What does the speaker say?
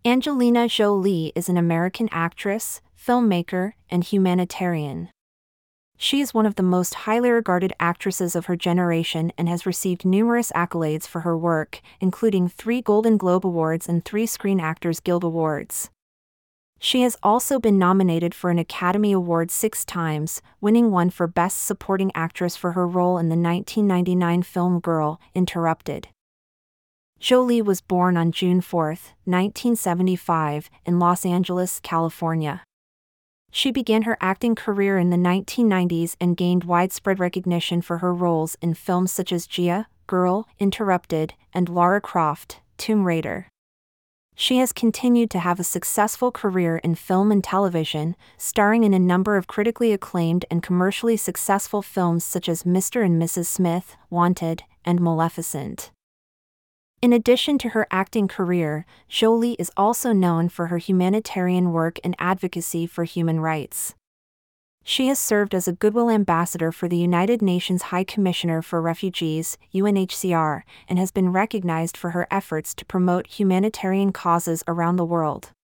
Angelina Jolie is an American actress, filmmaker, and humanitarian. She is one of the most highly regarded actresses of her generation and has received numerous accolades for her work, including 3 Golden Globe Awards and 3 Screen Actors Guild Awards. She has also been nominated for an Academy Award 6 times, winning one for Best Supporting Actress for her role in the 1999 film Girl, Interrupted. Jolie was born on June 4, 1975, in Los Angeles, California. She began her acting career in the 1990s and gained widespread recognition for her roles in films such as Gia, Girl, Interrupted, and Lara Croft, Tomb Raider. She has continued to have a successful career in film and television, starring in a number of critically acclaimed and commercially successful films such as Mr. and Mrs. Smith, Wanted, and Maleficent. In addition to her acting career, Jolie is also known for her humanitarian work and advocacy for human rights. She has served as a Goodwill Ambassador for the United Nations High Commissioner for Refugees, UNHCR, and has been recognized for her efforts to promote humanitarian causes around the world.